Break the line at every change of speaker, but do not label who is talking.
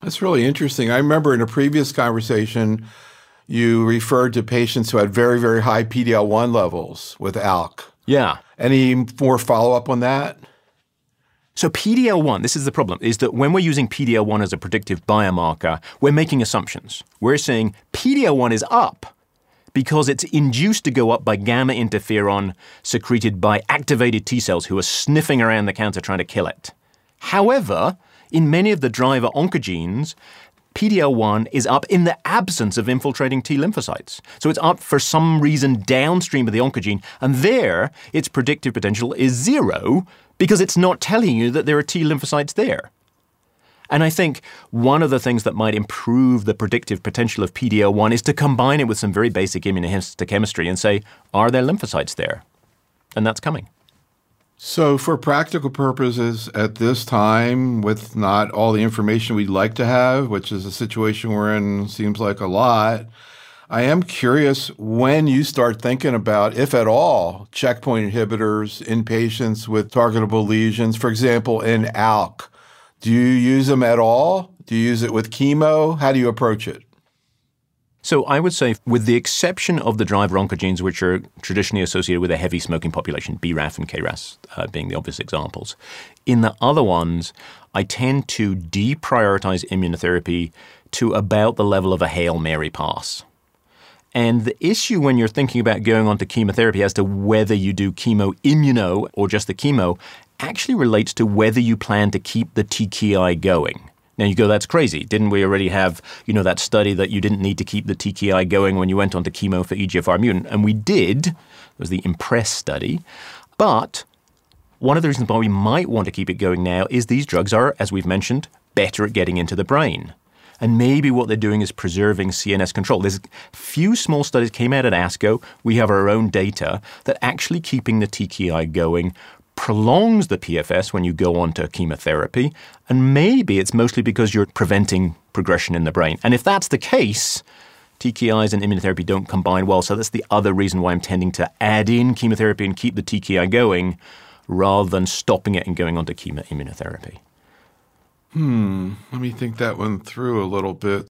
That's really interesting. I remember in a previous conversation, you referred to patients who had very, very high PD-L1 levels with ALK.
Yeah.
Any more follow-up on that?
So PD-L1, this is the problem, is that when we're using PD-L1 as a predictive biomarker, we're making assumptions. We're saying PD-L1 is up because it's induced to go up by gamma interferon secreted by activated T cells who are sniffing around the cancer trying to kill it. However, in many of the driver oncogenes, PD-L1 is up in the absence of infiltrating T lymphocytes. So it's up for some reason downstream of the oncogene, and there its predictive potential is zero because it's not telling you that there are T lymphocytes there. And I think one of the things that might improve the predictive potential of PD-L1 is to combine it with some very basic immunohistochemistry and say, are there lymphocytes there? And that's coming.
So for practical purposes at this time, with not all the information we'd like to have, which is a situation we're in, seems like a lot, I am curious when you start thinking about, if at all, checkpoint inhibitors in patients with targetable lesions. For example, in ALK, do you use them at all? Do you use it with chemo? How do you approach it?
So I would say, with the exception of the driver oncogenes, which are traditionally associated with a heavy smoking population, BRAF and KRAS being the obvious examples, in the other ones, I tend to deprioritize immunotherapy to about the level of a Hail Mary pass. And the issue when you're thinking about going on to chemotherapy as to whether you do chemo-immuno or just the chemo actually relates to whether you plan to keep the TKI going. Now you go, that's crazy. Didn't we already have, that study that you didn't need to keep the TKI going when you went on to chemo for EGFR mutant? And we did. It was the IMPRESS study. But one of the reasons why we might want to keep it going now is these drugs are, as we've mentioned, better at getting into the brain. And maybe what they're doing is preserving CNS control. There's a few small studies came out at ASCO. We have our own data that actually keeping the TKI going prolongs the PFS when you go on to chemotherapy, and maybe it's mostly because you're preventing progression in the brain. And if that's the case, TKIs and immunotherapy don't combine well, so that's the other reason why I'm tending to add in chemotherapy and keep the TKI going rather than stopping it and going on to chemoimmunotherapy.
Let me think that one through a little bit.